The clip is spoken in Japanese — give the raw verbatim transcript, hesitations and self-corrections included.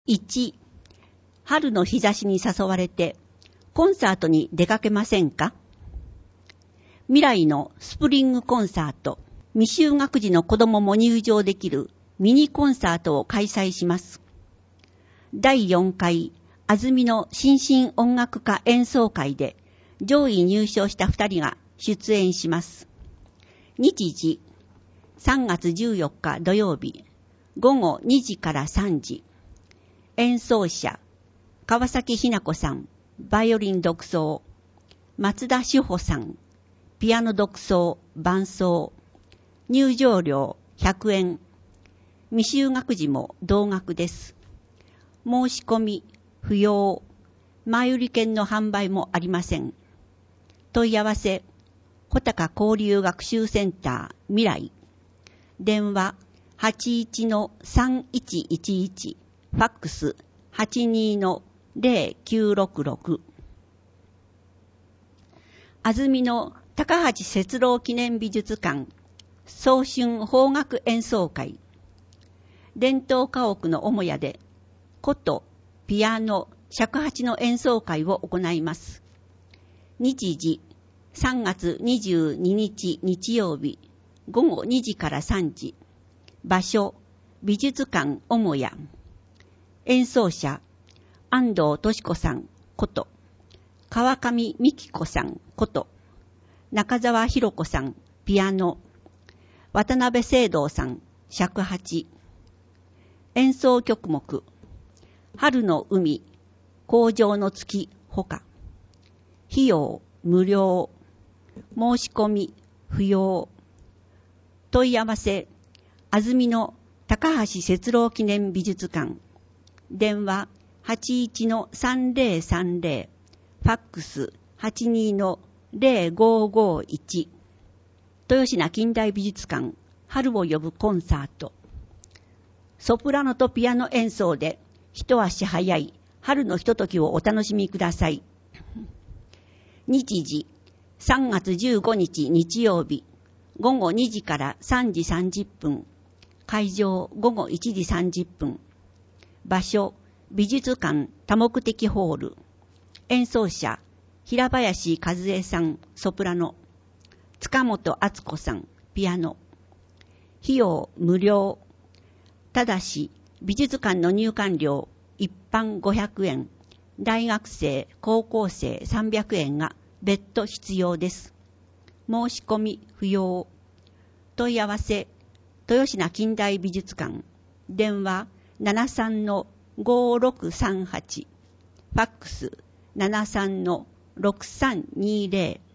いち、春の日差しに誘われてコンサートに出かけませんか？未来のスプリングコンサート、未就学児の子供も入場できるミニコンサートを開催します。だいよんかい安曇野新進音楽家演奏会で上位入賞したふたりが出演します。日時、さんがつじゅうよっか土曜日、ごごにじからさんじ。演奏者、川崎ひな子さん、バイオリン独奏、松田志保さん、ピアノ独奏、伴奏、入場料ひゃくえん、未就学児も同額です。申し込み不要、前売り券の販売もありません。問い合わせ、穂高交流学習センター未来、電話 はちいちのさんいちいちいち、ファックス はちにのゼロきゅうろくろく。安曇野高橋節郎記念美術館早春邦楽演奏会、伝統家屋の母屋で琴、ピアノ、尺八の演奏会を行います。日時、さんがつにじゅうににち日曜日、ごごにじからさんじ。場所、美術館母屋。演奏者、安藤敏子さんこと川上美希子さんこと中澤弘子さんピアノ、渡辺聖堂さん尺八。演奏曲目、春の海、紅葉の月ほか。費用無料、申し込み不要。問い合わせ、安曇野高橋節郎記念美術館、電話 はちいちのさんぜろさんぜろ、ファックス はちにのゼロごごいち。豊品近代美術館春を呼ぶコンサート。ソプラノとピアノ演奏で一足早い春のひとときをお楽しみください。日時、さんがつじゅうごにち日曜日、ごごにじからさんじさんじゅっぷん。会場ごごいちじさんじゅっぷん。場所、美術館多目的ホール。演奏者、平林和恵さんソプラノ、塚本敦子さんピアノ。費用無料。ただし美術館の入館料一般ごひゃくえん、大学生高校生さんびゃくえんが別途必要です。申し込み不要。問い合わせ、豊品近代美術館、電話 ななさんのごろくさんはち、ファックス ななさんのろくさんにゼロ。